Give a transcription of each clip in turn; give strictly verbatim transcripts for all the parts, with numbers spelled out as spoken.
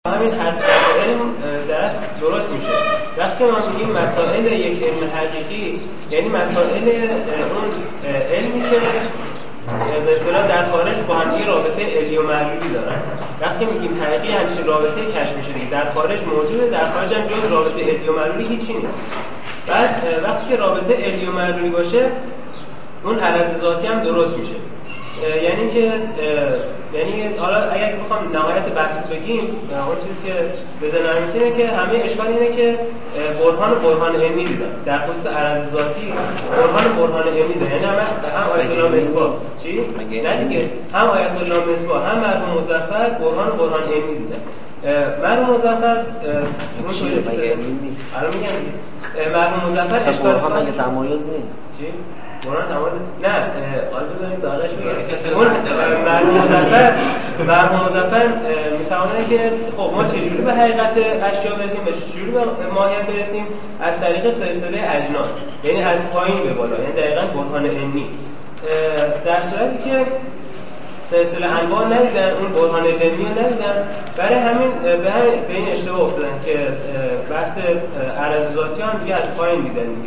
همین علم درست درست میشه. وقتی ما میگیم مسائل یک علم حقیقی، یعنی مسائل اون علمی که به اصطلاح در خارج با هم یه رابطه علی و معلولی دارن. وقتی میگیم حقیقی همچین رابطه کشف میشه دیگه. در خارج موجوده، در خارج هم جز رابطه علی و معلولی هیچی نیست. بعد وقتی که رابطه علی و معلولی باشه، اون عرض ذاتی هم درست میشه. یعنی که یعنی حالا اگر بخوام نهایت بحث بگیم، اون چیزی که به ذهنم میاد اینه که همه اشکال اینه که برهان و برهان علمی دیدن. در خصوص عرض ذاتی برهان و برهان علمی دیدن. یعنی هم هم آیت الله مصباح چی؟ نه دیگه. هم آیت الله مصباح هم مرحوم مظفر برهان و برهان علمی دیدن. مرحوم مظفر اون چیزی مگه علمی نیست. الان میگم مرحوم مظفر اشکال برهان مگه تمایز نیست. چی؟ برهان تمایز نه. حالا بذاریم داغش بگم. اون مرحوم مظفر مرحوم مظفر میتونه که خب ما چجوری به حقیقت اشیا برسیم، به چجوری به ماهیت برسیم؟ از طریق سلسله اجناس، یعنی از پایین به بالا، یعنی دقیقاً برهان علمی. در صورتی که سلسله انواع ندیدن، اون برهان علمی رو ندیدن، برای همین به همین به این اشتباه افتادن که بحث عرض ذاتی هم دیگه از پایین دیدن دیگه.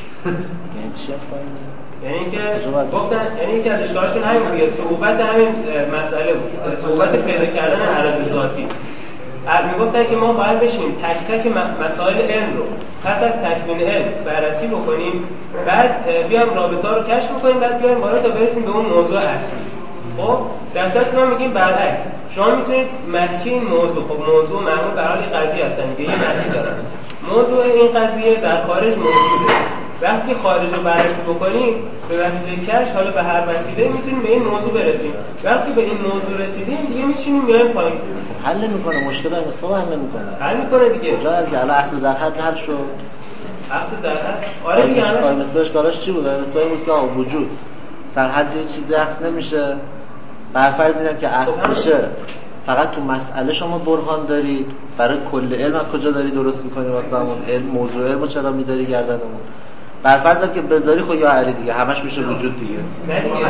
یعنی چی از پایین؟ یعنی که گفتن، یعنی یکی از اشکالشون همین بود، صعوبت همین مسئله بود، صعوبت پیدا کردن عرض ذاتی. میگفتن که ما باید بشیم تک تک مسائل علم رو پس از تکوین علم بررسی بکنیم، بعد بیایم رابطه‌ها رو کشف بکنیم، بعد بیایم بالا تا برسیم به اون موضوع اصلی. خب در صورتی ما میگیم برعکس، شما میتونید مکی این موضوع، خب موضوع معمول برای قضیه هستن دیگه، یه مکی دارن، موضوع این قضیه در خارج موجوده. وقتی خارج رو بررسی بکنیم به وسیله کشف، حالا به هر وسیله میتونیم به این موضوع برسیم. وقتی به این موضوع رسیدیم دیگه میشینیم میایم پایین. حل میکنه مشکل مصطفی حل میکنه. حل میکنه دیگه. کجا از الان اصل در حد حل شد. اصل در حد آره دیگه. آره مثلا اشکالش چی بود؟ مثلا بود که وجود در حد چیزی اصل نمیشه. بر فرض اینم که اصل میشه، فقط تو مسئله شما برهان دارید، برای کل علم از کجا داری درست میکنی واسه همون علم موضوع علمو چرا میذاری گردنمون؟ بر فرض که بذاری خب یا علی دیگه همش میشه وجود دیگه. نه دیگه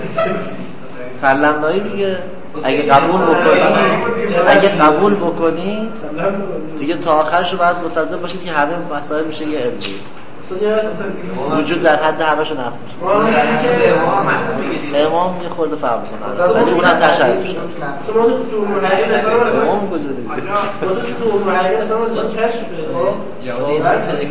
سلمنایی دیگه. اگه قبول بکنی اگه قبول بکنی دیگه تا آخرشو باید مستلزم باشید که همه مسائل میشه یه علمی. وجود در حد همشون نفس میشه. امام یه خورده فرق میکنه ولی اونم تشریح میشه. امام کجا دیگه؟ تو اون مرحله مثلا کشف یا اون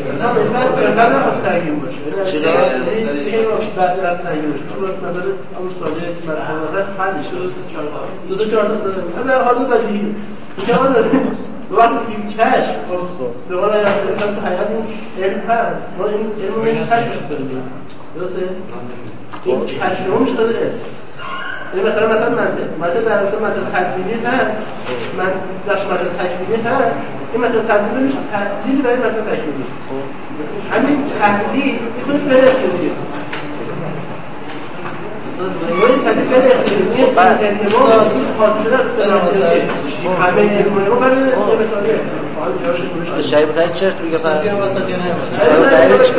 چرا این رو بحث از تغییر شد. مثلا اون ساده مثلا حل شد دو تا چهار تا مثلا حالا بدی چه داریم وقتی که کشف به قول اصلا تو حقیقت این علم هست، ما این علم رو کشف کردیم درسته؟ این کشف رو میشه داده علم. یعنی مثلا مثلا منطق منطق در مثلا منطق تکوینی هست، من در منطق تکوینی هست، این مثلا تکوینی میشه تحلیل برای منطق تکوینی. همین تحلیل خودش بره چیزیه ولی تحلیل بره اختیاریه بعد ما خاصه است همه علمونه رو برای مثاله شاید بتایی چرت میگه فرد شاید بتایی چی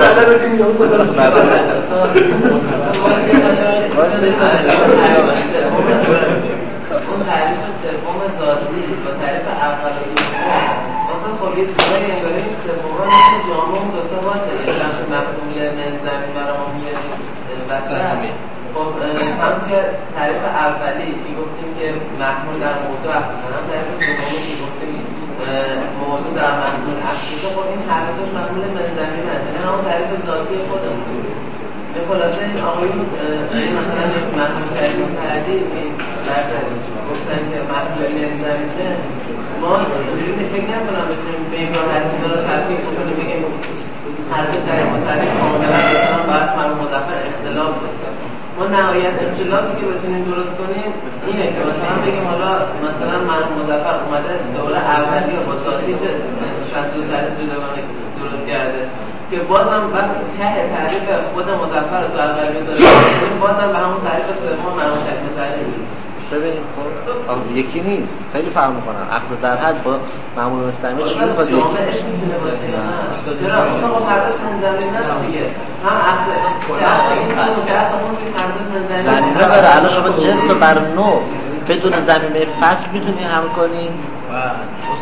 اون تعریف سوم ذاتی با تعریف اولیه اصلا خب یه چیزایی انگاره این سوم مثل جامعه اون دوتا باشه اشتراک مفهوم منظمی برای ما میاد وسط. خب هم که تعریف اولی که گفتیم که محمول در موضوع اصلا، هم تعریف دومی که گفتیم موضوع در محمول اصلا، خب این هر دوش محمول منظمی منظمی همون تعریف ذاتی خودمون. به خلاصه این آقایون مثلا محمول تعریف کردی بعد گفتن که محمول منظمیه، ما اینجوری فکر نکنم بتونیم به این راحتی رو تطبیق کنیم بگیم هر دو تعریف تعریف کاملا بسیار باید مرحوم مظفر اختلاف داشته. ما نهایت اختلافی که بتونیم درست کنیم اینه که مثلا بگیم حالا مثلا مرحوم مظفر اومده دوره اولیه با ذاتی چه شاید دو تعریف جداگانه درست کرده که بازم وقتی ته تعریف خود مظفر رو تو اولیه داره بازم به همون تعریف سوم مرحوم شکل تعریف نیست. ببینیم خب یکی نیست، خیلی فرق میکنن. عقل در حد با معمول مستعمل چجوری میخواد یکی جامعهش میتونه باشه یا نه؟ چرا اصلا با پرداش منظمی نست دیگه هم عقل که عقل اون که پرداش منظمی زمینه داره. الان شما جنس بر نوع بدون زمینه فصل میتونی هم کنی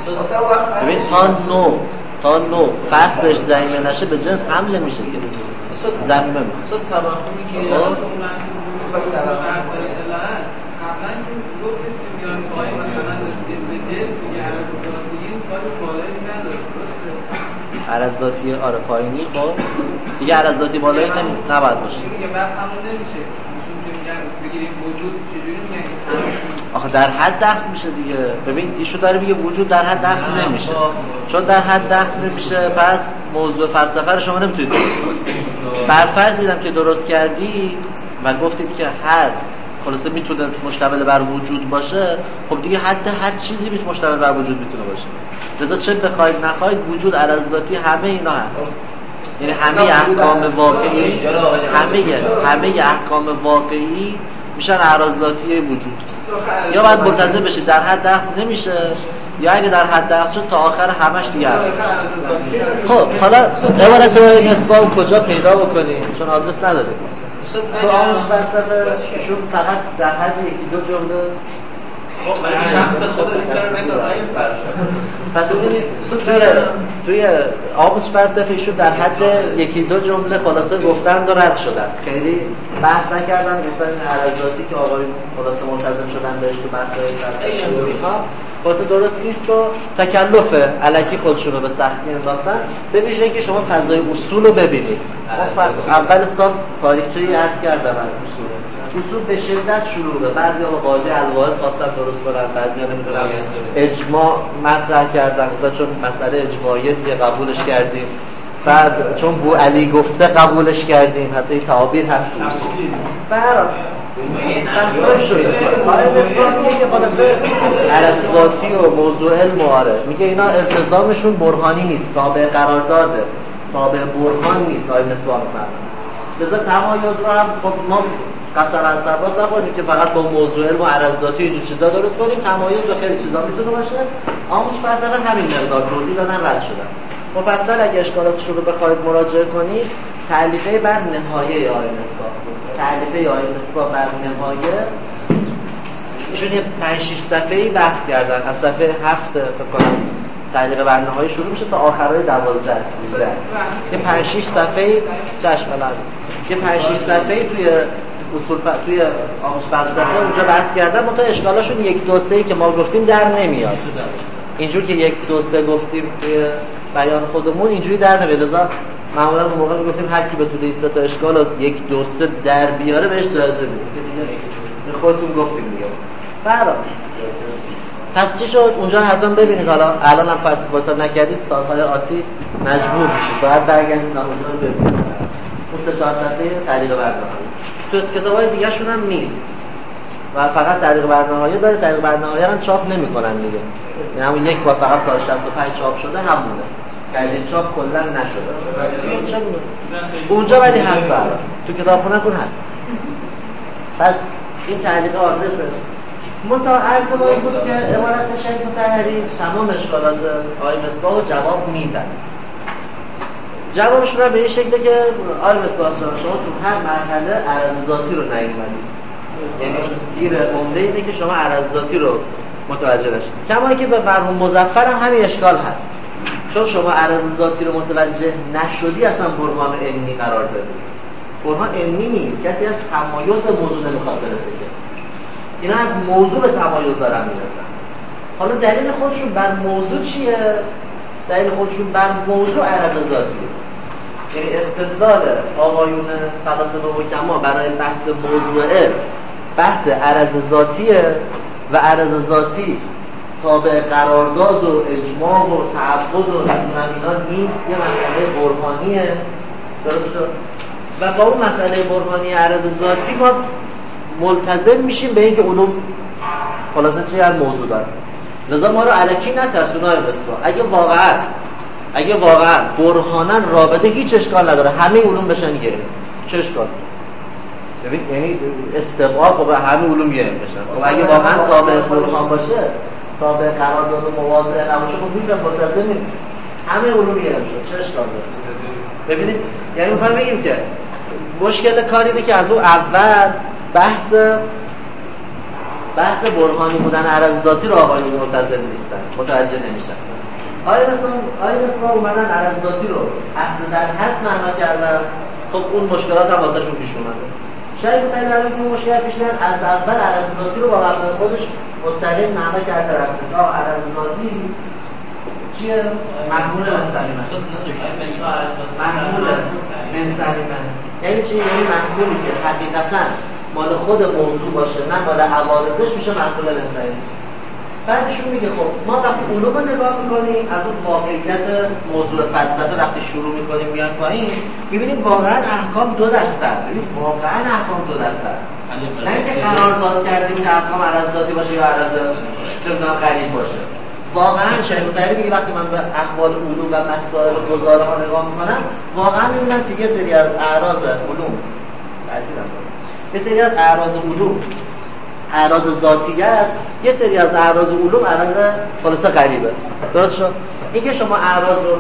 ببین تا نو تا نو فصل بهش ضمیمه نشه به جنس حمله میشه دیگه. ضمیمه میشه. اصلا تبخونی که من میخواد تبخون قبلا که گفتید که بیان پای مثلا رسید به جنس یا عرضاتی این کار بالایی نداره درسته؟ عرضاتی آره پایینی خب دیگه عرضاتی بالایی نمی نباید باشه. میگه بس همون نمیشه. چون که میگن بگیریم وجود چجوری میگن؟ آخه در حد دخل میشه دیگه. ببین ایشو داره میگه وجود در حد دخل نمیشه. چون در حد دخل نمیشه پس موضوع فلسفه رو شما نمیتونید درست کنید. بر فرض دیدم که درست کردی و گفتید که حد خلاصه میتونه مشتمل بر وجود باشه، خب دیگه حتی هر چیزی میتونه مشتمل بر وجود میتونه باشه. لذا چه بخواید نخواید وجود عرض ذاتی همه اینا هست. یعنی همه احکام واقعی همه همه احکام واقعی میشن اعراض ذاتی وجود. یا باید ملتزم بشید در حد دخل نمیشه، یا اگه در حد دخل شد تا آخر همش دیگه هست. خب حالا عبارت نسباب کجا پیدا بکنیم چون آدرس نداره. تو آموز فلسفه شون فقط در حد یکی دو جمله خب برای شخص خود میتونم بگم این فرش پس ببینید توی توی آموز فلسفه شون در حد یکی دو جمله خلاصه گفتن و رد شدن، خیلی بحث نکردن. گفتن این عرضاتی که آقای خلاصه ملتزم شدن بهش تو بحث‌های فلسفه خلاصه درست نیست و تکلفه الکی خودشون رو به سختی انداختن. به ویژه که شما فضای اصول رو ببینید. اول سال تاریخچه‌ای عرض کردم از اصول. اصول به شدت شروعه. بعضی ها قاعده الواحد خواستن درست کنن، بعضی ها نمیدونم اجماع مطرح کردن چون مسئله اجماعیه دیگه قبولش کردیم. بعد چون بو علی گفته قبولش کردیم، حتی این تعابیر هست تو اصول. برای تنظیم شده آره نسبت میگه که خلاصه عرض ذاتی و موضوع علم آره میگه اینا التزامشون برهانی نیست، تابع قرارداده، تابع برهان نیست. آره نسبت فرمون لذا تمایز رو هم خب ما قصر از سرباز نخواهیم که فقط با موضوع علم و عرض ذاتی اینجور چیزا درست کنیم. تمایز و خیلی چیزا میتونه باشه. آموز فلسفه همین مقدار توضیح دادن رد شدن. مفصل اگه اشکالاتشون رو بخواید مراجعه کنید تعلیقه بر نهایه آیین نسبت تعلیقه آیین نسبت بر نهایه ایشون یه پنج شش صفحه‌ای بحث کردن. از صفحه هفت فکر کنم تعلیقه بر نهایه شروع میشه تا آخرای دوازده یه پنج شش صفحه‌ای چشم لازم یه پنج شش صفحه‌ای توی اصول ف... توی آموز فلسفه اونجا بحث کردن. منتها اشکالاشون یک دو سه‌ای که ما گفتیم در نمیاد. اینجور که یک دو سه گفتیم توی بیان خودمون اینجوری در نمیاد. لذا معمولا اون موقع میگفتیم هر کی بتونه این سه تا اشکال رو یک دو سه در بیاره بهش جایزه میدیم که دیگه خودتون گفتیم دیگه. برام پس چی شد اونجا حتما ببینید. حالا الان هم فرض فرصت نکردید سال‌های آتی مجبور میشید باید برگردید اونجا رو ببینید. اون سه چهار صفحه تعلیق برنامه تو کتاب‌های دیگه شون هم نیست و فقط تعلیق برنامه‌ای داره. تعلیق برنامه‌ای هم چاپ نمی‌کنن دیگه. یعنی همون یک بار فقط سال شصت و پنج چاپ شده همونه. یعنی چاپ کلا نشده. اونجا ولی هست برای تو کتابخونه‌تون هست. پس این تعلیق آدرسه. منتها عرض ما این بود که عبارت شیخ مطهری تمام اشکالات آقای مصباح رو جواب میدن. جوابشون به این شکله که آقای مصباح شما تو هر مرحله عرض ذاتی رو نیومدید. یعنی تیر عمده اینه که شما عرض ذاتی رو متوجه نشید. کما که به مرحوم مظفر هم همین اشکال هست. چون شما عرض ذاتی رو متوجه نشدی اصلا برهان علمی قرار دادی. برهان علمی نیست. کسی از تمایز به موضوع نمیخواد برسه که اینا از موضوع به تمایز دارن میرسن. حالا دلیل خودشون بر موضوع چیه؟ دلیل خودشون بر موضوع عرض ذاتی. یعنی استدلال آقایون فلاسفه و حکما برای بحث موضوع بحث عرض ذاتیه و عرض ذاتی تابع قرارداد و اجماع و تعبد و اینا نیست. یه مسئله برهانیه. درست شد؟ و با اون مسئله برهانی عرض ذاتی ما ملتزم میشیم به اینکه علوم خلاصه چه از موضوع داره. لذا ما رو الکی نترسونای بسوا. اگه واقعا اگه واقعا برهانن رابطه هیچ اشکال نداره همه علوم بشن یه چه اشکال؟ ببین یعنی استقاق و همه علوم یه بشن. خب اگه واقعا تابع برهان باشه تابع قرارداد و مواضعه نباشه خب میشه ملتزم همه علوم یه بشن چه اشکال داره؟ ببینید یعنی میخوام بگیم که مشکل کاری اینه که از اون اول بحث بحث برهانی بودن عرض ذاتی رو آقایون معتزله نیستن، متوجه نمیشن. آیا مثلا آیا مثلا اومدن عرض ذاتی رو اصل در حد معنا کردن، خب اون مشکلات هم واسهشون پیش اومده. شاید مثلا که مشکل پیش میاد از اول عرض ذاتی رو با مفهوم خودش مستقیم معنا کرده رفته. آ عرض ذاتی چیه؟ محمول مستقیما. محمول مستقیما. یعنی چی؟ یعنی محمولی که حقیقتا مال خود موضوع باشه، نه مال عوارضش، میشه محمول مستقیم. بعدشون میگه خب ما وقتی علوم رو نگاه میکنیم از اون واقعیت موضوع فلسفه وقتی شروع میکنیم میان پایین میبینیم واقعا احکام دو دسته. ببین واقعا احکام دو دسته. نه اینکه قرارداد کردیم که احکام عرض ذاتی باشه یا عرض چندان غریب باشه. واقعا شیخ طبری میگه وقتی من به احوال علوم و مسائل و گزاره ها نگاه میکنم واقعا میبینم که یه سری از اعراض علوم یه سری از اعراض علوم اعراض ذاتیت، یه سری از اعراض علوم اعراض خلاصه غریبه. درست شد؟ اینکه شما اعراض رو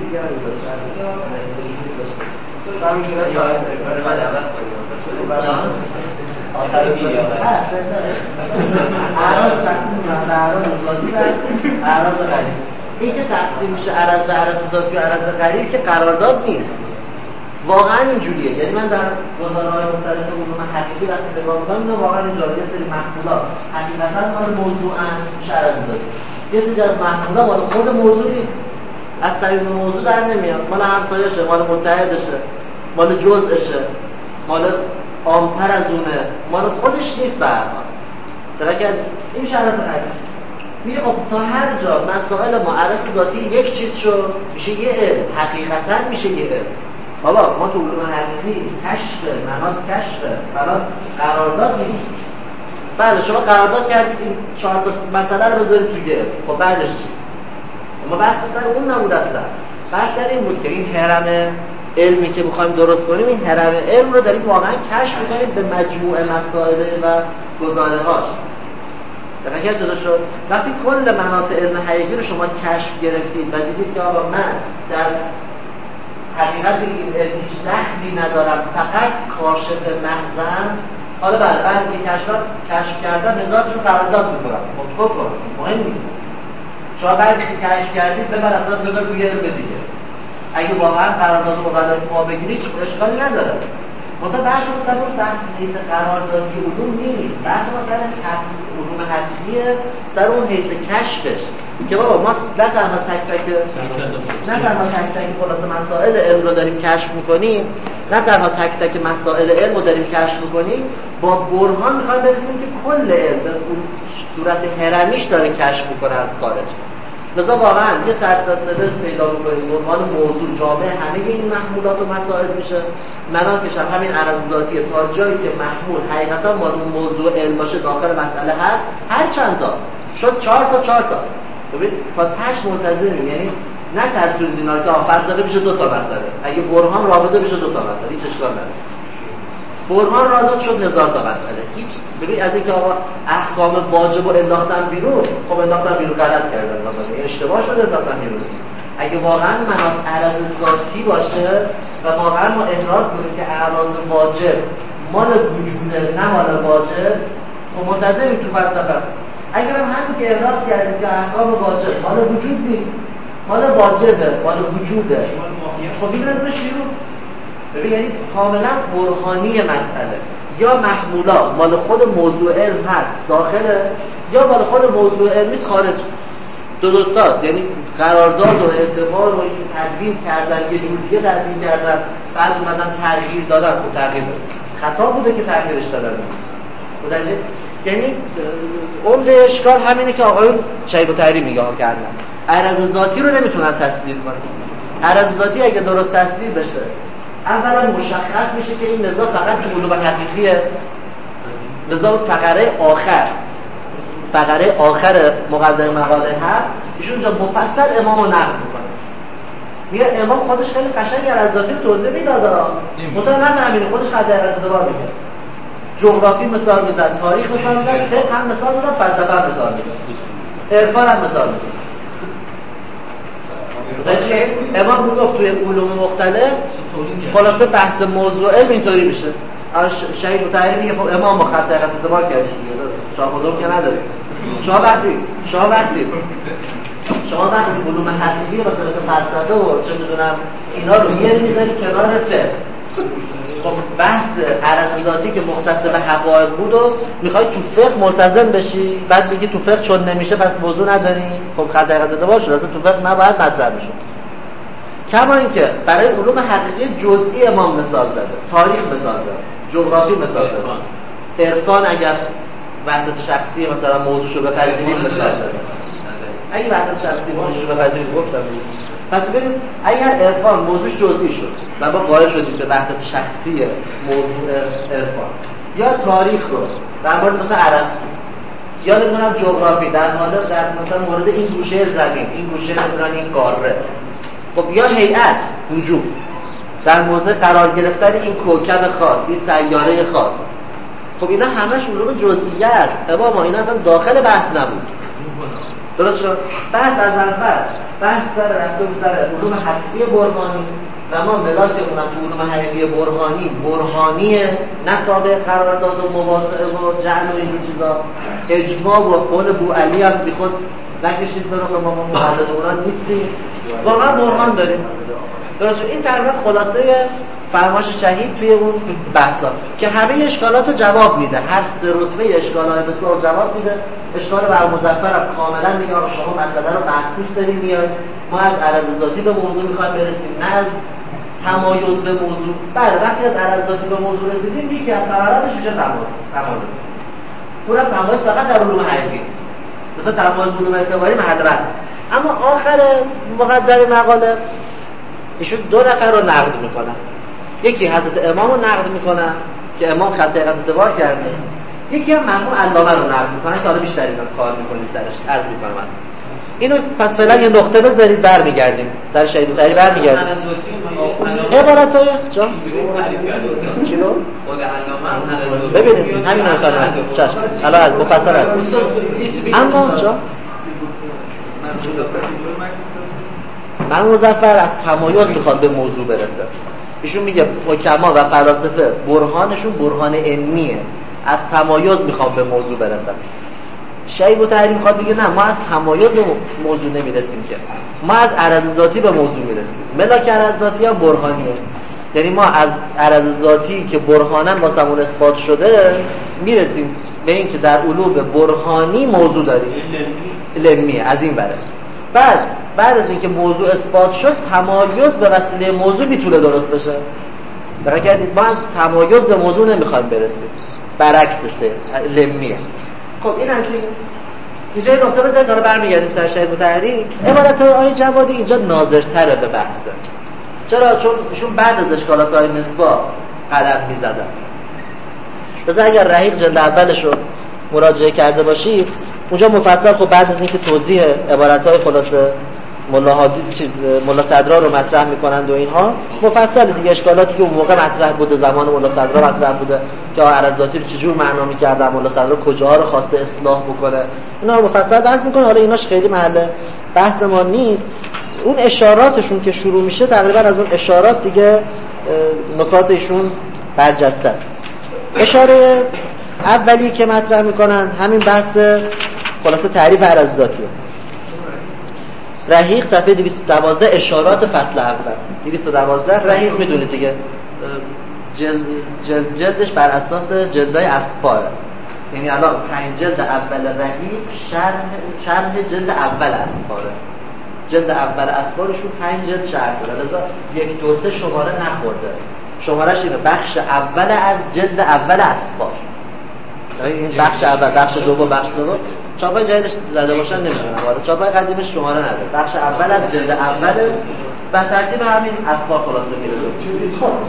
اعراض تقسیم میشه اعراض ذاتی و اعراض غریب. اینکه تقسیم میشه اعراض به اعراض ذاتی و اعراض غریب که قرارداد نیست. واقعا اینجوریه. یعنی من در گزاره‌های مختلف علوم حقیقی وقتی نگاه می‌کنم اینا واقعا اینجوریه. یه سری محمولات حقیقتا مال موضوعن میشه عرض ذاتی، یه سری از محمولات مال خود موضوع نیست، از طریق موضوع در نمیاد، مال همسایه‌شه، مال متحدشه، مال جزءشه، مال عام‌تر از اونه، مال خودش نیست. به هر حال درکه این میشه عرض غریب. میگه خب تا هر جا مسائل معرض ذاتی یک چیز شو میشه یه علم، حقیقتا میشه یه علم. بابا ما تو علوم حقیقی کشف، مناط کشف، فلان قرارداد نیست. بله شما قرارداد کردید این چهار تا مسئله رو بذارید تو گل، خب بعدش چی؟ اما بحث سر اون نبود اصلا. بحث در این بود که این هرم علمی که می‌خوایم درست کنیم، این هرم علم رو داریم واقعا کشف می‌کنیم به مجموعه مسائل و گزاره‌هاش. دقیقاً جدا شد. وقتی کل مناط علم حقیقی رو شما کشف گرفتید و دیدید که آقا من در حقیقت این علم هیچ دخلی ندارم، فقط کاشف محضم، حالا بله بعد که کشف کشف کردم نظارتشون قرارداد میکنم، خب بکن مهم نیست. شما بعد که کشف کردید ببر اصلا بذار روی علم دیگه، اگه واقعا قرارداد مقدم ما بگیرید اشکالی نداره. منتها بحث ما سر اون بحث حیث قراردادی علوم نیست، بحث ما سر علوم حقیقیه، سر اون حیث کشفش که بابا ما نه تنها تک تک نه تنها تک تک خلاص مسائل علم رو داریم کشف میکنیم، نه تنها تک تک مسائل علم رو داریم کشف میکنیم، با برهان میخوایم برسیم که کل علم به صورت هرمیش داره کشف میکنه از خارج. لذا واقعا یه سرسلسله پیدا میکنیم به عنوان موضوع جامع همه این محمولات و مسائل میشه. مناطش هم همین عرض ذاتیه تا جایی که محمول حقیقتا با اون موضوع علم باشه داخل مسئله هست، هر چند تا شد چهار تا چهار تا ببین تا تش منتظریم. یعنی نه ترسول دینار که آخر زده بشه دو تا مسئله، اگه برهان رابطه بشه دو تا مسئله هیچ اشکال نداره. برهان رازد شد هزار تا مسئله هیچ. ببین از اینکه آقا احکام واجب رو انداختن بیرون، خب انداختن بیرون غلط کردن، مثلا اشتباه شده انداختن بیرون. اگه واقعا مناط عرض ذاتی باشه و واقعا ما احراز کنیم که اعراض واجب مال وجوده نه مال واجب، خب منتظریم تو فلسفه. اگر هم همین که احراز کردیم که احکام واجب مال وجود نیست، مال واجبه، مال وجوده، خب این رازش بیرون. ببین یعنی کاملا برهانی مسئله، یا محمولا مال خود موضوع علم هست داخله، یا مال خود موضوع علمی خارج. دو دوستاست، یعنی قرارداد و اعتبار و این تدوین کردن یه جور دیگه تدوین کردن، بعد اومدن تغییر دادن. خب تغییر دادن خطا بوده که تغییرش دادن. متوجه؟ یعنی عمده اشکال همینه که آقایون شیخ طبری میگه ها کردن عرض ذاتی رو نمیتونن تصویر کنن. عرض ذاتی اگه درست تصویر بشه اولا مشخص میشه که این نزاع فقط تو علوم حقیقیه. نزاع فقره آخر فقره آخر مقدمه مقاله هست، ایشون اونجا مفصل امامو نقد میکنه. میگه امام خودش خیلی قشنگ عرض ذاتی رو توضیح میداد، مطمئن نفهمیده خودش خط عرض دوبار میگه. جغرافی مثال میزد، تاریخ مثال میزد، فقه هم مثال میزد، فلسفه هم مثال میزد، عرفان هم مثال میزد. امام میگفت توی علوم مختلف خلاصه بحث موضوع علم اینطوری میشه. شهید مطهری میگه خب امام با خط دقیقت اعتبار کرد شاه بزرگ که نداره. شما وقتی شما وقتی شما وقتی علوم حقیقی و مثل فلسفه و چه میدونم اینا رو یه میذاری کنار فقه، خب بحث عرض ذاتی که مختص به حقایق بود و میخوای تو فقه ملتزم بشی، بعد میگی تو فقه چون نمیشه پس موضوع نداریم، خب خط دقیقت اعتبار شد، اصلا تو فقه نباید مطرح بشه. کما اینکه برای علوم حقیقی جزئی امام مثال زده، تاریخ مثال زده، جغرافی مثال زده، عرفان اگر وحدت شخصی مثلا موضوعشو بپذیریم مثال زده. اگه وحدت شخصی موضوعشو بپذیریم گفتم پس ببینید اگر عرفان موضوعش جزئی شد و ما قائل شدیم به وحدت شخصی موضوع عرفان، یا تاریخ رو در مورد مثلا ارسطو، یا نمیدونم جغرافی در مورد در مثلا مورد این گوشه زمین، این گوشه نمیدونم این قاره، خب یا هیئت وجود در موضع قرار گرفتن این کوکب خاص، این سیاره خاص، خب اینا همش علوم جزئیه است. اما ما اینا اصلا داخل بحث نبود. درست شد؟ بحث از اول بحث سر رفته بود سر علوم حقیقی برهانی و ما ملاکمون هم تو علوم حقیقی برهانی برهانی نصابه قرارداد و مواسطه و جعل و این چیزا، اجماع و قول بوعلی هم بی خود نکشید برو که ما مقلد اونا نیستیم، واقعا برهان داریم. درست این تقریبا خلاصه فرماش شهید توی اون بحثا که همه اشکالات رو جواب میده، هر سه رتبه اشکالات بسیار جواب میده. اشکال بر مظفر هم کاملا میگه آقا شما مسئله رو معکوس داریم میاد، ما از عرض ذاتی به موضوع میخوایم برسیم نه از تمایز به موضوع. بعد وقتی از عرض ذاتی به موضوع رسیدیم یکی از ثمراتش میشه تمایز. تمایز اون تمایز فقط در علوم حقیقی، مثلا تمایز علوم اعتباری محل بحث. اما آخر مقدمه مقاله ایشون دو نفر رو نقد میکنن. یکی حضرت امام رو نقد میکنن که امام خط دقیقت اعتبار کرده، یکی هم مرحوم علامه رو نقد میکنن که حالا بیشتر اینا کار میکنیم سرش. عرض میکنم اینو پس فعلا یه نقطه بذارید برمیگردیم سر شهید مطهری برمیگردیم. عبارتای جا چی رو ببینید همین رو میخوام چشم الان از مفصل هست. اما جا من مظفر از تمایز میخواد به موضوع برسه. ایشون میگه حکما و فلاسفه برهانشون برهان علمیه، از تمایز میخوام به موضوع برسن. شهید مطهری میخواد بگه نه ما از تمایز به موضوع نمیرسیم که ما از عرض ذاتی به موضوع میرسیم. ملاک عرض ذاتی هم برهانیه، یعنی ما از عرض ذاتی که برهانن واسمون اثبات شده میرسیم به این که در علوم برهانی موضوع داریم علمیه از این بره. بعد بعد از اینکه موضوع اثبات شد تمایز به وسیله موضوع میتونه درست بشه. دقیقاً کردید ما از تمایز به موضوع نمیخوایم برسیم، برعکس سه علمیه. خب این همچین اینجا یه نقطه بذارید حالا برمیگردیم سر شهید مطهری. عبارت آیه جوادی اینجا ناظرتره به بحثه. چرا؟ چون ایشون بعد از اشکالات های مصباح قلم میزدن. بذار اگر رحیق جلد اولش رو مراجعه کرده باشید اونجا مفصل خب بعد از اینکه توضیح عبارت های خلاصه ملا هادی چیز ملا صدرا رو مطرح میکنند و اینها مفصل دیگه اشکالاتی که اون موقع مطرح بوده زمان ملا صدرا مطرح بوده که عرض ذاتی رو چجور معنا می‌کردن، ملا صدرا کجاها رو خواسته اصلاح بکنه، اینا رو مفصل بحث میکنه. حالا ایناش خیلی محل بحث ما نیست. اون اشاراتشون که شروع میشه تقریبا از اون اشارات دیگه نکاتشون برجسته است. اشاره اولی که مطرح میکنن همین بحث خلاصه تعریف عرض ذاتیه. رحیق صفحه دویست و دوازده اشارات فصل اول دویست و دوازده رحیق میدونید دیگه جلد جلد جلدش بر اساس جلدهای اسفاره، یعنی الان پنج جلد اول رحیق شرح شرح جلد اول اسفاره. جلد اول اسفارشون پنج جلد شرح داره، لذا یک دو سه شماره نخورده. شمارهش اینه بخش اول از جلد اول اسفار. این بخش اول، بخش دوم، بخش سوم. چاپای جدیدش زده باشن نمیدونم، ولی چاپای قدیمش شماره نداره. بخش اول از جلد اول به ترتیب همین اسفار خلاصه میره. خب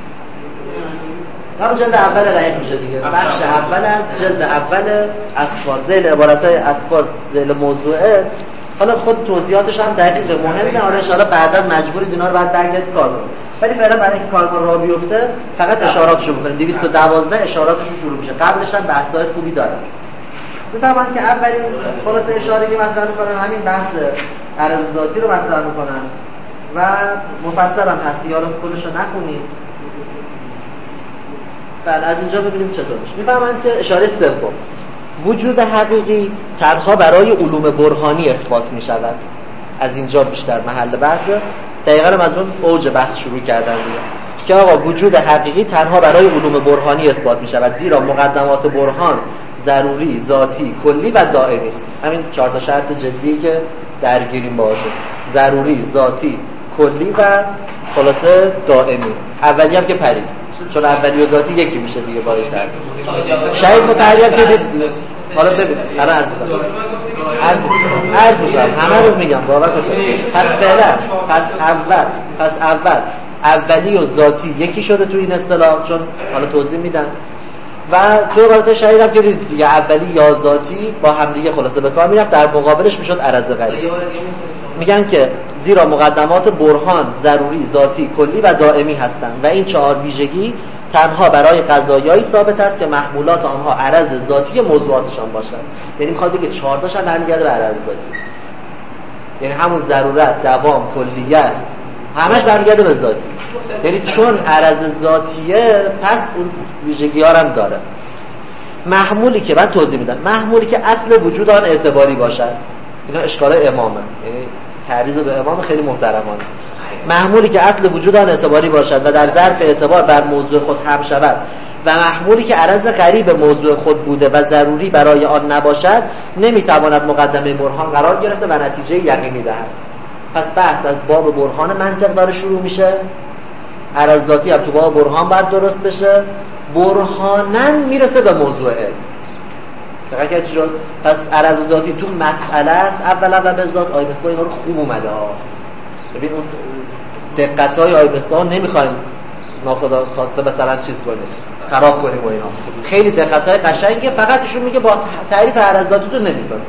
همون جلد اول رحیق میشه دیگه. بخش اول از جلد اول اسفار ذیل عبارتای اسفار ذیل موضوعه. حالا خود توضیحاتش هم دقیق مهمه. آره ان شاء الله بعدا مجبورید اینا رو بعد برگردید کار کنید. ولی فعلا برای اینکه کار ما راه بیفته فقط اشاراتشو بکنید. دویست و دوازده اشاراتشو شروع میشه. قبلش هم بحث‌های خوبی داره. بفهمن که اولین خلاصه اشاره‌ای مطرح می‌کنن همین بحث عرض ذاتی رو مطرح می‌کنن و مفصل هم هست، یارو کلش رو نخونید. بله از اینجا ببینیم چطور میشه. میفهمند که اشاره سوم وجود حقیقی تنها برای علوم برهانی اثبات میشود. از اینجا بیشتر محل بحث دقیقاً از اون اوج بحث شروع کردن دیگه که آقا وجود حقیقی تنها برای علوم برهانی اثبات میشود زیرا مقدمات برهان ضروری، ذاتی، کلی و دائمی است. همین چهار تا شرط جدی که درگیریم باشه، ضروری، ذاتی، کلی و خلاصه دائمی. اولی هم که پرید چون اولی و ذاتی یکی میشه دیگه با این ترکیب. شاید متحریم که دید حالا ببین الان عرض میکنم عرض میکنم عرض میکنم همه رو میگم باور کنید. پس فعلا پس اول پس اول اولی و ذاتی یکی شده تو این اصطلاح چون حالا توضیح میدم و تو عبارت شهید هم که دیگه اولی یا ذاتی با هم دیگه خلاصه به کار میرفت در مقابلش میشد عرض غریب. میگن که زیرا مقدمات برهان ضروری، ذاتی، کلی و دائمی هستند و این چهار ویژگی تنها برای قضایایی ثابت است که محمولات آنها عرض ذاتی موضوعاتشان باشند. یعنی میخواد بگه چهار تاشون برمیگرده به عرض ذاتی، یعنی همون ضرورت، دوام، کلیت همش برمیگرده به ذاتی. یعنی چون عرض ذاتیه پس اون ویژگی ها هم داره. محمولی که من توضیح میدم محمولی که اصل وجود آن اعتباری باشد. اینا اشکال امامه، یعنی تعریض به امام خیلی محترمانه. محمولی که اصل وجود آن اعتباری باشد و در ظرف اعتبار بر موضوع خود هم شود و محمولی که عرض غریب موضوع خود بوده و ضروری برای آن نباشد نمیتواند مقدمه برهان قرار گرفته و نتیجه یقینی دهد. پس بحث از باب برهان منطق داره شروع میشه. عرض ذاتی هم تو باب برهان باید درست بشه. برهانن میرسه به موضوع علم. دقیقاً چی شد؟ پس عرض ذاتی تو مسئله است. اولا و به ذات آیه مصباح اینا رو خوب اومده ها. ببین اون دقت‌های آیه مصباح نمیخوایم ناخدا خواسته مثلا چیز کنیم خراب کنیم و اینا. خیلی دقت‌های قشنگه، فقط ایشون میگه با تعریف عرض ذاتی تو نمیسازه.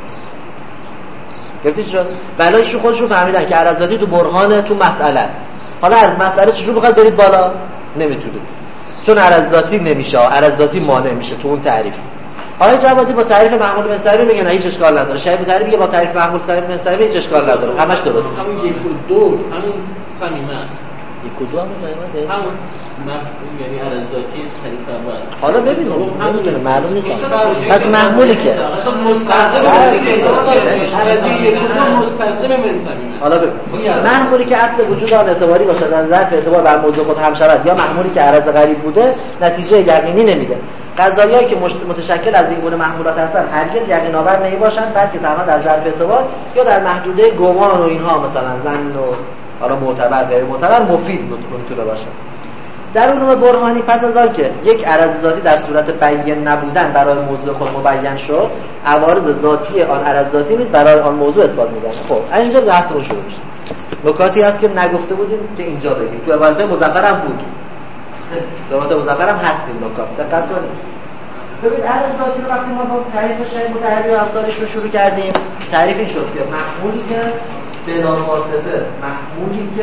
گفتی چی شد؟ بلای ایشون خودشون فهمیدن که عرض ذاتی تو برهان تو مسئله است. حالا از مسئله چجور بخواد برید بالا؟ نمیتونید. چون عرض ذاتی نمیشه، عرض ذاتی مانع میشه تو اون تعریف. آقای جوادی با تعریف محمول مستعیب میگه نه هیچ اشکال نداره. شاید تعریف میگه با تعریف محمول مستعیب هیچ اشکال نداره. همش درست. همون یک و دو همین صمیمه است. یک و دو هم صمیمه است. همون یعنی عرض ذاتی تعریف اول. حالا ببینید نمیدونم معلوم نیست. پس محمولی که اصلا مستلزم دیگه عرضی یک و دو مستلزم من صمیمه. حالا ببین محمولی که اصل وجود آن اعتباری باشد در ظرف اعتبار بر موضوع خود هم شود یا محمولی که عرض غریب بوده نتیجه یقینی نمیده. قضایایی که متشکل از این گونه محمولات هستند هرگز یقین آور نمیباشند بلکه تنها در ظرف اعتبار یا در محدوده گمان و اینها مثلا ظن و حالا معتبر غیر معتبر مفید میتونه باشه. در علوم برهانی پس از آن که یک عرض ذاتی در صورت بیان نبودن برای موضوع خود مبین شد عوارض ذاتی آن عرض ذاتی نیست برای آن موضوع اثبات می‌گردد. خب اینجا بحثمون شروع میشه. نکاتی هست که نگفته بودیم که اینجا بگیم. تو عبارت مظفر هم بود. عبارت مظفر هم هست این نکات. دقت کنید. ببین عرض ذاتی رو وقتی ما با تعریف شیء متحری و افزارش رو شروع کردیم تعریف این شد که محمولی که بلافاصله محمولی که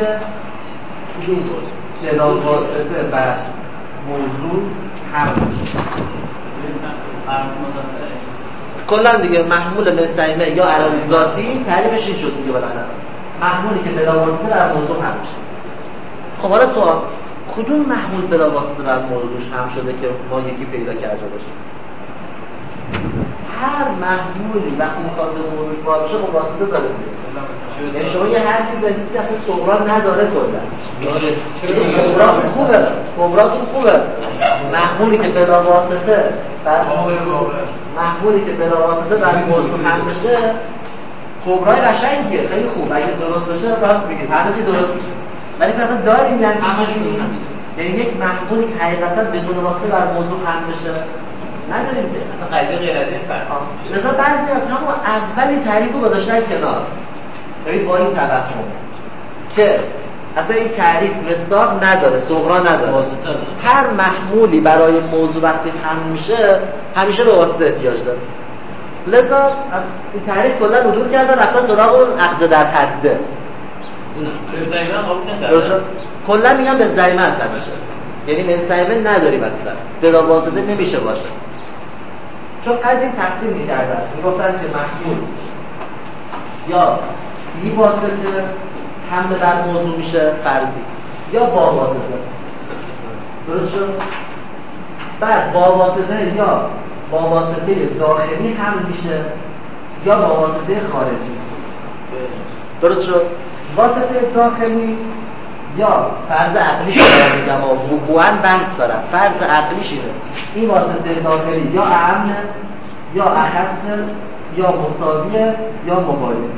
بلافاصله بر موضوع هم کلا دیگه محمول مستعیمه یا عرض ذاتی تعریفش این شد دیگه بالاخره محمولی که بلافاصله در موضوع هم میشه. خب حالا سوال کدوم محمول بلافاصله بر موضوعش هم شده که ما یکی پیدا کرده باشیم؟ هر محمولی وقتی میخواد به موضوعش وارد بشه خب واسطه داره دیگه. یعنی شما یه حرفی زدید که اصلا صغرا نداره کلا. صغراتون خوبه، کبراتون خوبه. محمولی که بلافاصله بر محمولی که بلافاصله بر موضوع هم بشه کبرای قشنگیه، خیلی خوب. اگه درست باشه راست میگید، همه چی درست میشه. ولی مثلا داریم یعنی یعنی یک محمولی که حقیقتا بدون واسطه بر موضوع هم بشه نداریم که اصلا قضیه غیر از این فرق. مثلا بعضی از همون اولی تعریف رو گذاشتن کنار. ببین با این توهم که اصلا این تعریف مصداق نداره، صغرا نداره. هر محمولی برای موضوع وقتی هم میشه همیشه به واسطه احتیاج داره. لذا از این تعریف کلا عدول کردن رفتن سراغ اون عقد در حده. به زایمه قبول نکردن. کلا میگم به زایمه هست همیشه. یعنی مستعیمه نداریم اصلا. بلا واسطه نمیشه باشه. چون از این تقسیم می‌کردن. میگفتن که محمول یا بی واسطه حمله بر موضوع میشه فردی یا با واسطه. درست شد؟ بعد با واسطه یا با واسطه داخلی حمل میشه یا با واسطه خارجی. درست شد؟ واسطه داخلی یا فرض عقلیش رو میگم و وقوعاً بحث دارم، فرض عقلیش اینه این واسطه داخلی یا اعم یا اخص یا مساویه یا مباین.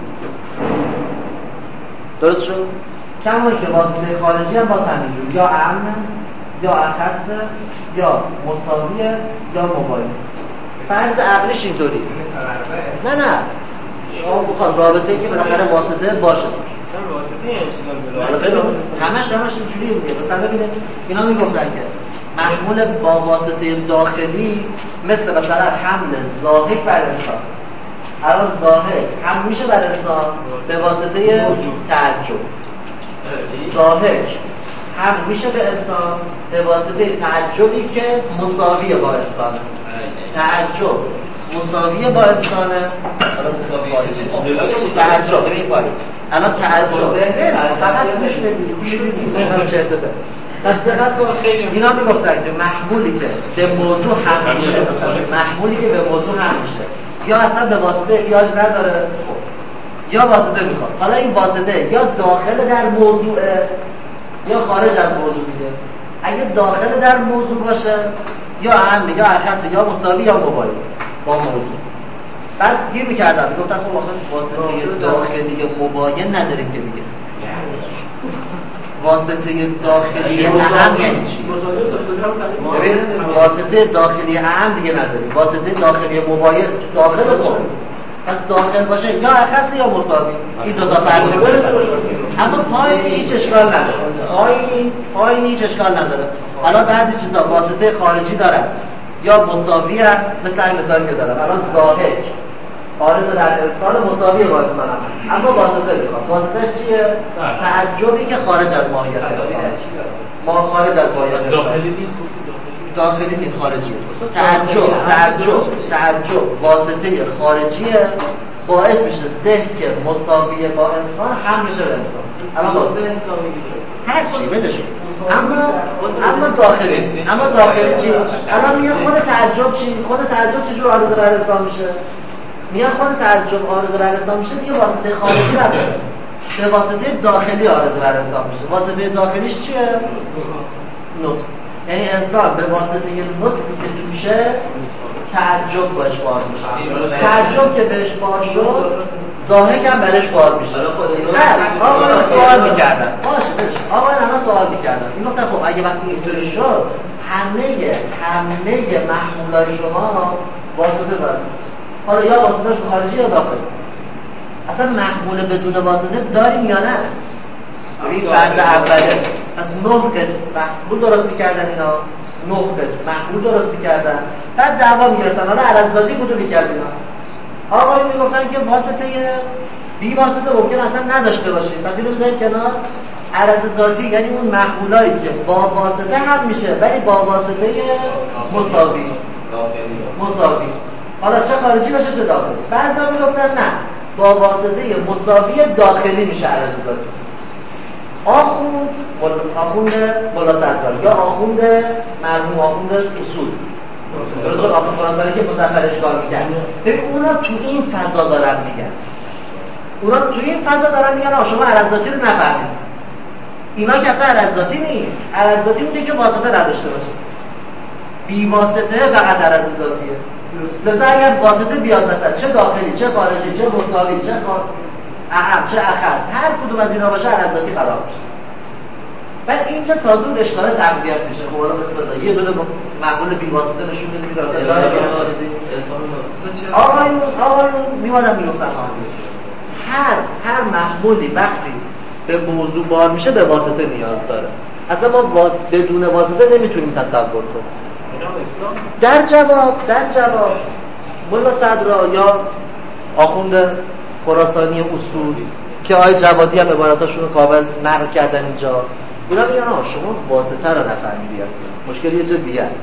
درست شد؟ کما که واسطه خارجی هم با همینجور یا اعم یا اخص یا مساویه یا مباین. فرض عقلیش اینطوری. نه نه شما بخواد رابطه که بالاخره واسطه باشه. مثلا واسطه یعنی چی داره؟ همش همش اینجوریه دیگه. مثلا ببینید اینا میگفتن که محمول با واسطه داخلی مثل مثلا حمل ضاحک بر انسان. الان ضاحک حمل میشه بر انسان به واسطه تعجب. ضاحک حمل میشه به انسان به واسطه تعجبی که مساویه با انسان. تعجب مساویه با انسانه. حالا مساویه تعجب ببین پای الان تعجب فقط گوش بدید گوش بدید من چه بده پس دقت کن اینا میگفتن که محمولی که به موضوع حمل میشه محمولی که به موضوع حمل میشه یا اصلا به واسطه احتیاج نداره یا واسطه میخواد. حالا این واسطه یا داخل در موضوعه یا خارج از موضوع دیگه. اگه داخل در موضوع باشه یا اهم یا اخص یا مساوی یا مباین با موضوع. بعد گیر میکردن میگفتن خب آخه واسطه داخلی مباین نداریم که دیگه. واسطه داخلی اهم یعنی چی؟ ببین واسطه داخلی اهم دیگه نداریم. واسطه داخلی مباین داخل خود پس داخل باشه یا اخص یا مساوی. این دو تا فرق داره. اما پایین هیچ اشکال نداره. پایین پایین هیچ اشکال نداره. حالا بعضی چیزا واسطه خارجی دارن یا مساوی هست مثل این مثالی که دارم. الان ضاحک عارض در انسان مساوی با انسان هم. اما واسطه میخواد. واسطهش چیه؟ تعجبی که خارج از ماهیت انسان. ما خارج از ماهیت داخلی نیست داخلی نیست خارجیه. تعجب تعجب تعجب واسطه خارجیه باعث میشه ذهن که مساوی با انسان هم میشه به انسان. الان واسطه هر چی بدش اما اما داخلی اما داخلی چی؟ الان میگه خود تعجب چی؟ خود تعجب چه جور عارض بر انسان میشه؟ میگه خود تعجب عارض بر انسان میشه دیگه واسطه خارجی نداره. به واسطه داخلی عارض بر انسان میشه. واسطه داخلیش چیه؟ نطق. یعنی انسان به واسطه نطقی که توشه تعجب باش بار میشه. تعجب که بهش بار شد ضاحک هم برش بار میشه. نه آقایان سوال میکردن باشه آقایان همه سوال میکردن میگفتن خب اگه وقتی اینطوری شد همه همه محمولای شما واسطه دارن. حالا یا واسطه خارجی یا داخلی. اصلا محمول بدون واسطه داریم یا نه؟ این فرض اوله. پس نه قسم محمول درست میکردن اینا نه قسم محمول درست میکردن بعد دعوا میگرفتن. حالا علزدادی بودو میکرد اینا آقایی میگفتن که واسطه بی واسطه ممکن اصلا نداشته باشید. پس اینو بذارید کنار. علزدادی یعنی اون محمولایی که با واسطه هم میشه ولی با واسطه مساوی مساوی. حالا چه خارجی باشه چه داخلی. بعضا میگفتن نه با واسطه مساوی داخلی میشه علزدادی. آخوند آخوند مولا صدران یا آخوند مرحوم آخوند اصول درست آخوند فرانسوی که مظفر اشکال میگن. ببین اونا تو این فضا دارن میگن اونا تو این فضا دارن میگن آه شما علزدادی رو نفهمید. اینا که اصلا علزدادی نیست. علزدادی اونه که واسطه نداشته باشه. بی واسطه فقط علزدادیه. لذا اگر واسطه بیاد مثلا چه داخلی چه خارجی چه مساوی چه خارج اهم چه اخص هر کدوم از اینا باشه علزدادی خراب میشه. بعد اینجا تازه اون اشکال تقویت میشه. خب حالا مثلا یه دونه معمول بی واسطه نشون میدید آقایون آقایون میوادم میگفتن هر هر محمولی وقتی به موضوع بار میشه به واسطه نیاز داره. اصلا ما واس... بدون واسطه نمیتونیم تصور کنیم. در جواب در جواب مولا صدرا یا آخوند خراسانی اصول که آی جوادی هم عباراتاشون رو کامل نقل کردن اینجا اونا میگن آه شما واسطه رو نفهمیدی اصلا مشکل یه جا دیگه است.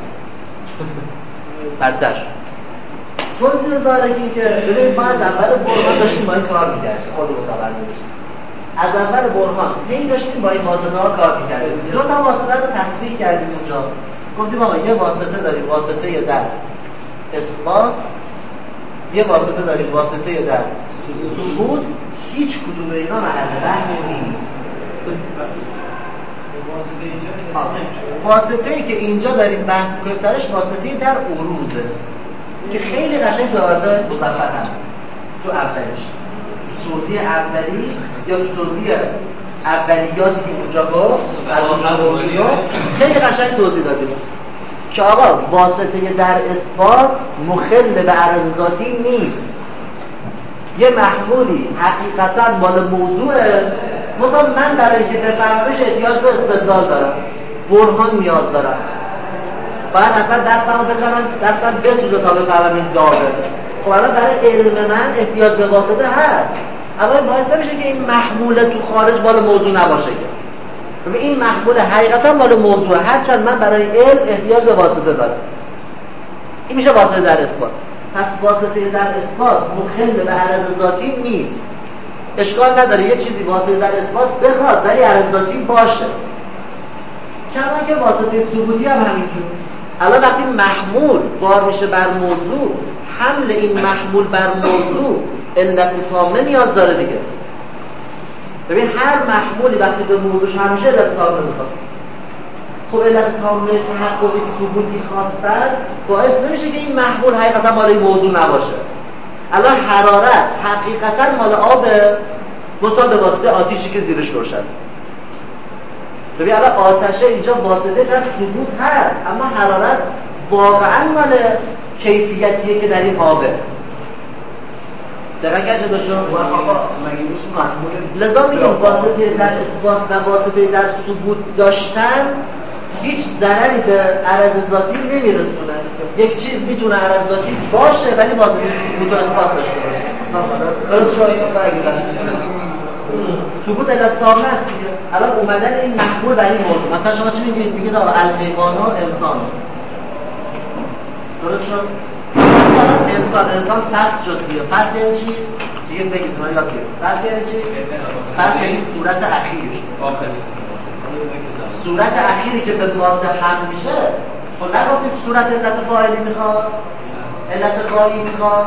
بدتر توضیح داره که ببینید ما از اول برهان داشتیم با این کار میکردیم خود متبر نمیشیم. از اول برهان هی داشتیم با این واسطه ها کار میکردیم. دو تا واسطه رو تصریح کردیم اونجا. گفتیم آقا یه واسطه داریم، واسطه در اثبات، یه واسطه داریم واسطه در ثبوت، هیچ کدوم اینا محل بحث نیست. واسطه ای که اینجا داریم بحث می‌کنیم سرش واسطه در عروضه که خیلی قشنگ داره مزفرن تو اولش توضیح اولی یا تو توضیح اولیاتی که اونجا گفت خیلی قشنگ توضیح دادیم که آقا واسطه در اثبات مخل به عرض ذاتی نیست. یه محمولی حقیقتا مال موضوعه، مثلا من برای اینکه بفهمش احتیاج به استدلال دارم، برهان نیاز دارم، باید اصلا دستمو بزنم دستم بسوزه تا بفهمم این داره. خب الان برای علم من احتیاج به واسطه هست، اما باعث نمیشه که این محمول تو خارج مال موضوع نباشه. که این محمول حقیقتا مال موضوع، هرچند من برای علم احتیاج به واسطه دارم. این میشه واسطه در اثبات. پس واسطه در اثبات مخل به عرض ذاتی نیست. اشکال نداره یه چیزی واسطه در اثبات بخواد ولی عرض ذاتی باشه. کما که واسطه ثبوتی هم همینجور. الان وقتی محمول بار میشه بر موضوع، حمل این محمول بر موضوع علت تامه نیاز داره دیگه. ببین هر محمولی وقتی به موضوعش همیشه علت تامه میخواد. خب علت تامه تحققی ثبوتی خواستن باعث نمیشه که این محمول حقیقتا مال این موضوع نباشه. الان حرارت حقیقتا مال آبه، منتها به واسطه آتیشی که زیرش روشن. ببین الان آتشه اینجا واسطه در ثبوت هست، اما حرارت واقعا مال کیفیتیه که در این آبه. دقیقا که داشتم لذا میگم واسطه در اثبات و واسطه در ثبوت داشتن هیچ ضرری به عرض ذاتی نمیرسونه. یک چیز میتونه عرض ذاتی باشه ولی واسطه ثبوت و اثبات داشته باشه. درست شد؟ ثبوت علت تامه است دیگه. الان اومدن این محمول بر این موضوع، مثلا شما چی میگید؟ میگید آقا الحیوان و انسان. درست شد؟ انسان انسان فصل شد دیگه. فصل یعنی چی؟ دیگه بگید من یاد گرفتم. فصل یعنی چی؟ فصل یعنی صورت اخیر. صورت اخیری که به ماده حمل میشه. خب نگفتید صورت علت فاعلی میخواد؟ علت غایی میخواد؟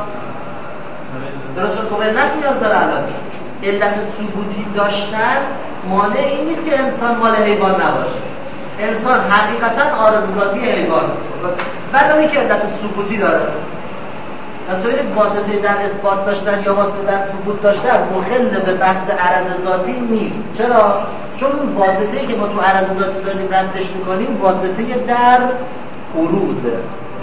درست شد؟ خب علت نیاز داره الان. علت ثبوتی داشتن مانع این نیست که انسان مال حیوان نباشه. انسان حقیقتا عارض ذاتی حیوان، ولی که علت ثبوتی داره. پس ببینید واسطه در اثبات داشتن یا واسطه در ثبوت داشتن مخل به بحث عرض ذاتی نیست. چرا؟ چون واسطه‌ای که ما تو عرض ذاتی داریم ردش می‌کنیم واسطه در عروضه.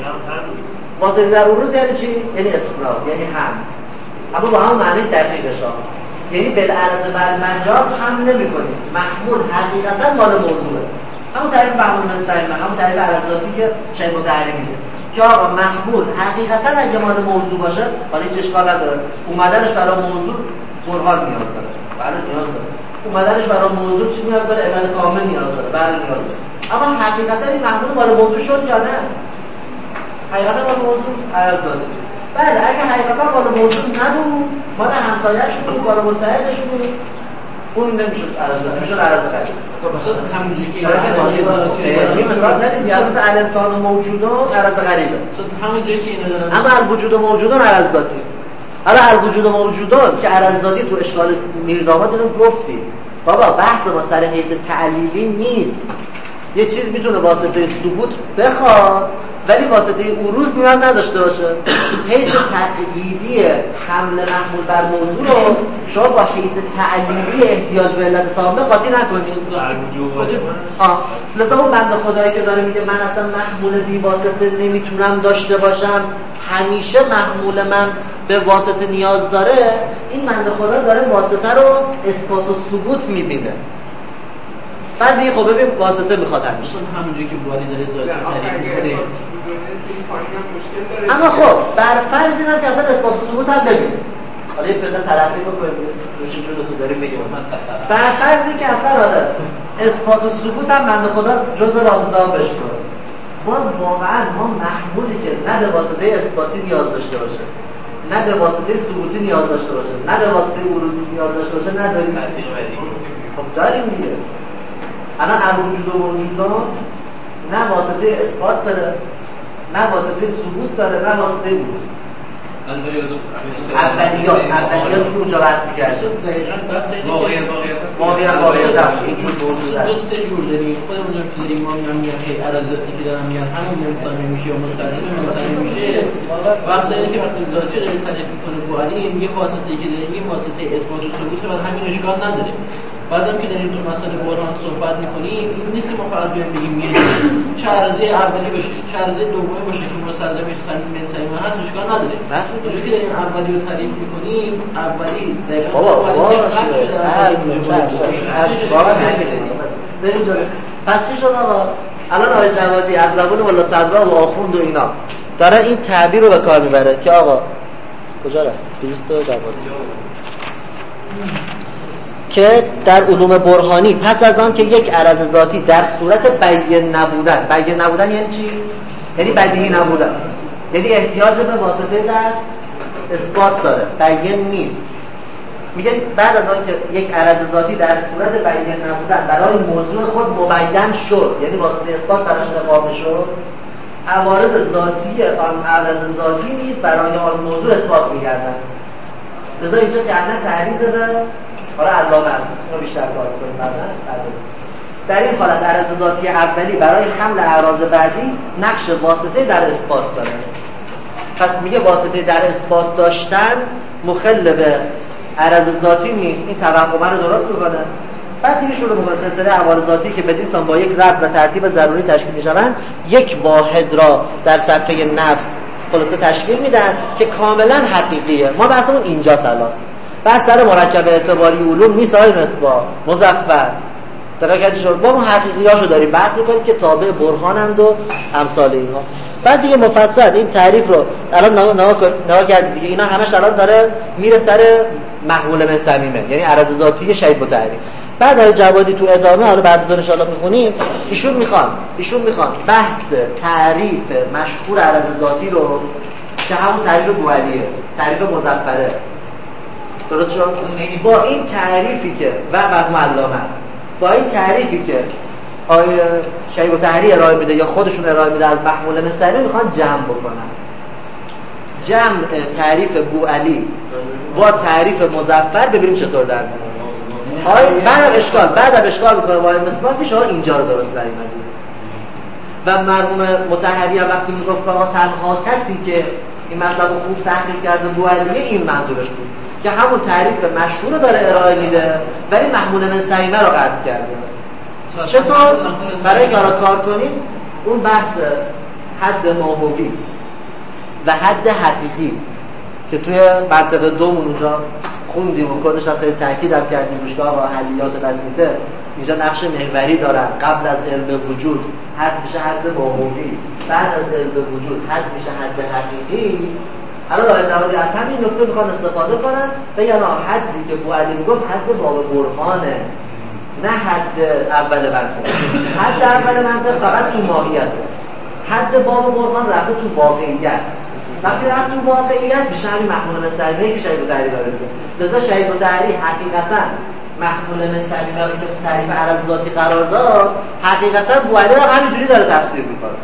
واسطه در عروض یعنی چی؟ یعنی اسفراد، یعنی هم. اما با هم معنی دقیقش ها. یعنی بالعرض بر مجاز هم نمی کنیم. محمول حقیقتا مال موضوعه. همون تعریف محمول مستقیمه، همون تعریف عرض ذاتی که شیء متحری میده که آقا محمول حقیقتا اگه مال موضوع باشه حالا هیچ اشکال نداره. اومدنش برای موضوع برهان نیاز داره. بله نیاز داره. اومدنش برای موضوع چی نیاز داره؟ علت کامل نیاز داره. بله نیاز داره. اما حقیقتا این محمول مال موضوع شد یا نه؟ حقیقتا مال موضوع عرض ذاتی. بله اگه حقیقتا مال موضوع نبود، مال همسایه‌اش بود، مال متحدش بود، اون نمیشد عرض ذاتی، میشد عرض غیری. خب مثلا همونجوری که این مثلا زدیم یا مثلا الانسان و موجودات عرض غریبه. همونجوری که اینا دارن اما از وجود موجودان عرض ذاتی. حالا از وجود موجودات که عرض ذاتی تو اشکال میرداماد اینو گفتیم. بابا بحث ما سر حیث تعلیلی نیست. یه چیز میتونه واسطه ثبوت بخواد ولی واسطه عروض نیاز نداشته باشه. حیث تقییدی حمل محمول بر موضوع رو شما با حیث تعلیلی احتیاج به علت تامه قاطی نکنید. آه لذا اون بنده خدایی که داره میگه من اصلا محمول بی واسطه نمیتونم داشته باشم، همیشه محمول من به واسطه نیاز داره، این بنده خدا داره واسطه رو اثبات و ثبوت میبینه. بعد میگه خب ببین واسطه میخواد همیشه همونجوری که بواری داره ذاتی تعریف میکنه. اما خب بر فرض اینم که اصلا اثبات و ثبوت هم ببینه. حالا یه فرده طرفی بکنیم روشی جون رو تو داریم بگیم. بر فرضی که اصلا آره اثبات و ثبوت هم بنده خدا جزء راسته هم بشکنه. باز واقعا ما محمولی که نه به واسطه اثباتی نیاز داشته باشه، نه به واسطه ثبوتی نیاز داشته باشه، نه به واسطه عروضی نیاز داشته باشه نداریم. خب داریم دیگه. الان از وجود و موجودات نه واسطه اثبات داره، نه واسطه ثبوت داره، نه واسطه ورود. اولیات اولیات که اونجا بحث می‌کرد دقیقاً بحث اینه که واقعا واقعیت است اینجور موضوع دو سه جور داریم. خودمون هم که داریم ما میگن که عرضاتی که دارن میگن همون منصانه میشه و مستقیم منصانه میشه. بحث اینه که وقتی ذاتی رو تعریف می‌کنه بوعلی میگه واسطه‌ای که داریم میگه واسطه اثبات و ثبوت و همین اشکال نداره. بعدم که داریم تو مسئله برهان صحبت می‌کنیم این نیست که ما فقط بیایم بگیم یه چه عرضه اولی باشه چه عرضه دومی باشه که مستلزم منصانه هست اشکال نداره. بس اونجوری که داریم اولی رو تعریف می‌کنیم اولی دقیقاً بابا باشه پس چی شد آقا؟ الان آقای جوادی از زبان والا صدرا و آخوند و اینا داره این تعبیر رو به کار میبره که آقا کجا رفت؟ دوست جوادی که در علوم برهانی پس از آن که یک عرض ذاتی در صورت بیان نبودن، بیان نبودن یعنی چی؟ یعنی بدیهی نبودن، یعنی احتیاج به واسطه در اثبات داره، بیان نیست. میگه بعد از آن که یک عرض ذاتی در صورت بیان نبودن برای موضوع خود مبین شد، یعنی واسطه اثبات براش اقامه شد، عوارض ذاتی آن عرض ذاتی نیست برای آن موضوع اثبات می‌گردند. لذا اینجا که احنا تعریض داره حالا علامه است رو بیشتر کار کنیم بعدن. در این حالت عرض ذاتی اولی برای حمل اعراض بعدی نقش واسطه در اثبات داره. پس میگه واسطه در اثبات داشتن مخل به عرض ذاتی نیست. این توقع رو درست میکنه. بعد دیگه شروع میکنه سلسله عوارض ذاتی که بدیستان با یک ربط و ترتیب ضروری تشکیل میشوند یک واحد را در صفحه نفس خلاصه تشکیل میدن که کاملا حقیقیه. ما بحثمون اینجاست الان. بحث در مرکب اعتباری علوم نیست آقای مصباح مظفر. دقیقاً شد با ما حقیقیاشو داریم بحث میکنیم که تابع برهانند و امثال اینها. بعد دیگه مفصل این تعریف رو الان نگاه کردید دیگه اینا همش الان داره میره سر محمول من صمیمه، یعنی عرض ذاتی شیب و تعریف. بعد های جوادی تو ادامه حالا بعد از اون ان شاء الله میخونیم ایشون میخوان ایشون میخوان بحث تعریف مشهور عرض ذاتی رو که همون تعریف بوعلیه، تعریف مظفره، درست شد؟ با این تعریفی که و مرحوم علامه با این تعریفی که آیه شیب و تحری ارائه میده یا خودشون ارائه میده از محمول مثلی میخوان جمع بکنن. جمع تعریف بوعلی با تعریف مظفر ببینیم چطور در میاد. آیه بعدم اشکال بعدم اشکال میکنه با مصباح شما اینجا رو درست در میاد. و مرحوم مطهری وقتی میگفت که آقا تنها کسی که این مطلب رو خوب تحقیق کرده بوعلیه این منظورش بود که همون تعریف مشهور رو داره ارائه میده ولی محمول مستقیمه رو قطع کرده. چطور؟ برای که کار کنیم اون بحث حد ماهوی و حد حقیقی که توی منطقه دومون اونجا خوندیم و کدش هم خیلی تاکید هم کردیم روش که آقا حلیات بسیطه اینجا نقش محوری دارن. قبل از علم وجود حد میشه حد ماهوی، بعد از علم وجود حد میشه حد حقیقی. الان آقای جوادی از همین نکته میخوان استفاده کنن بگن حدی که بوعلی میگفت حد باب برهانه نه حد اول منطق. حد اول منطق فقط تو ماهیته، حد باب برهان رفته تو واقعیت. وقتی رفت تو واقعیت میشه همین محمول مستقیمه که شیب و تحری داره میگه. جزا شیب و تحری حقیقتا محمول مستقیمه رو که تعریف عرض ذاتی قرار داد حقیقتا بوعلی رو همینجوری داره تفسیر میکنه.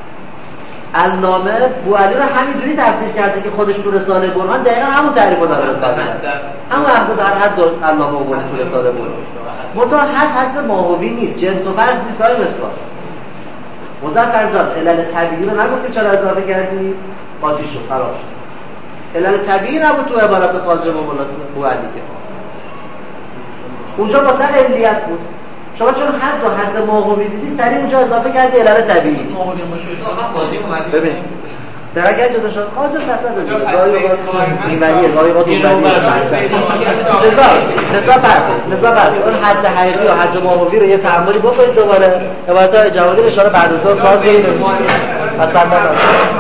علامه بوعلی رو همینجوری تفسیر کرده که خودش تو رساله برهان دقیقا همون تعریف رو داره رساله همون اخذ در حد علامه آورده تو رساله برهان. منتها حد حد ماهوی نیست، جنس و فرض نیست های مصباح. مظفر جان علل طبیعی رو نگفتیم چرا اضافه کردی؟ آتیش شد خراب شد. علل طبیعی نبود تو عبارت خارجه با بوعلی که اونجا مثلا علیت بود. شما چون حد و حد ماهوی دیدید سریع اونجا اضافه کردی علل طبیعی. ماهوی مشوش ببین درکه شده شد قاضی فساد دیگه گاهی با اینوریه گاهی با اونوریه نظام نظام فرق نظام فرق اون حد حقیقی و حد ماهوی رو یه تعاملی بکنید دوباره عبارت های جوادی رو اشاره بعد از اون کار برید مثلا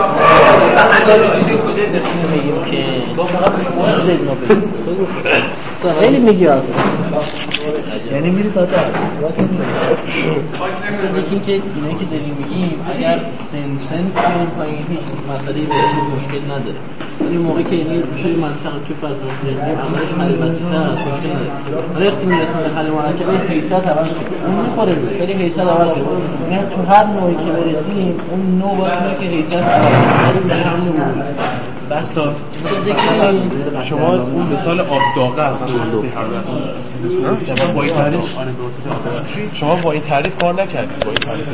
ما میگیم که خیلی میگی آخه یعنی میری تا تا واسه میگی یکی که اینه که داریم میگیم اگر سن سن بیاریم پایین هیچ مسئله بهتون مشکل نداره ولی موقعی که یعنی شوی منطقه که فاز می‌کنیم عملش خیلی بسیط‌تر است مشکل نداره ولی وقتی میرسیم به حل مرکب حیثیت عوض میشه اون میخوره ولی حیثیت عوض میشه یعنی تو هر نوعی که برسیم اون نوع واسه که حیثیت عوض میشه میشه همون بسا شما اون مثال آب داغه هستن شما با این تعریف شما با این تعریف کار نکردید با این تعریف